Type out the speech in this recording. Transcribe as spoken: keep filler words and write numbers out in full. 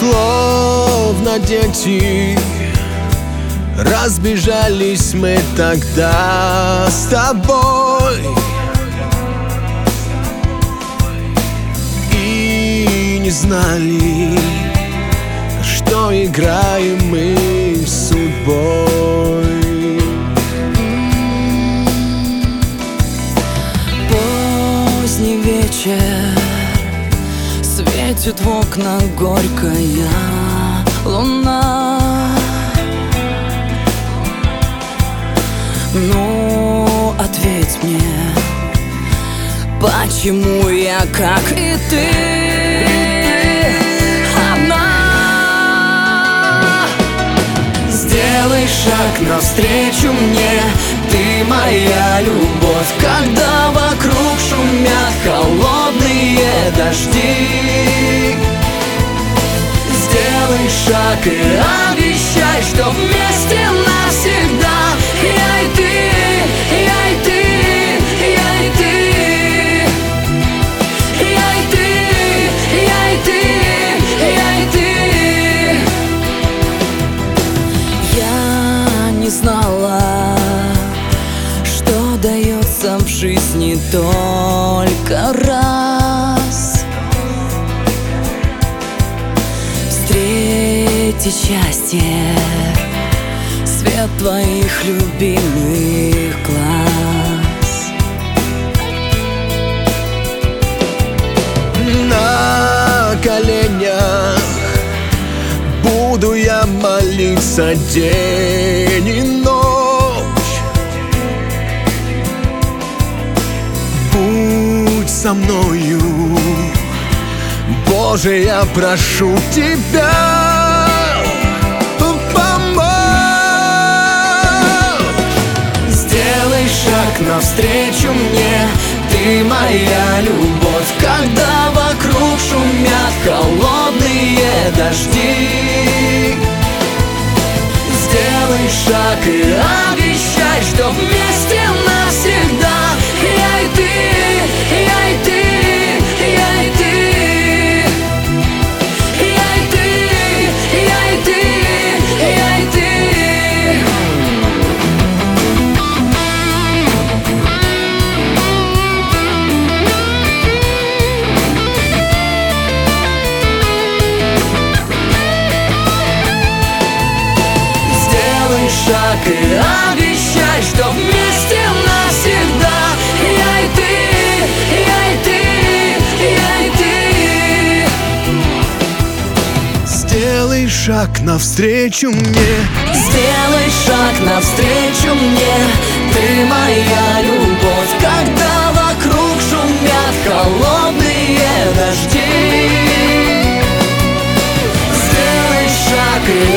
Словно дети разбежались мы тогда с тобой, и не знали, что играем мы с судьбой. Поздний вечер, светит в окна горькая луна. Ну, ответь мне, почему я, как и ты, одна? Сделай шаг навстречу мне, ты моя любовь, когда вокруг шумят холодные дожди. Сделай шаг и обещай, что вместе навсегда. Я и ты, я и ты, я и ты, я и ты, я и ты, я и ты. Я не знала, что дается в жизни только раз. Встретить счастье, свет твоих любимых глаз. На коленях буду я молиться день и ночь. Будь со мною, Боже, я прошу тебя. Сделай шаг навстречу мне, ты моя любовь, когда вокруг шумят холодные дожди. Сделай шаг и обещай, что вместе навсегда. Я и ты, я и ты, я и ты, я и ты, я и ты, я и ты. Шаг и обещай, что вместе навсегда. Я и ты, я и ты, я и ты. Сделай шаг навстречу мне, сделай шаг навстречу мне, ты моя любовь, когда вокруг шумят холодные дожди. Сделай шаг и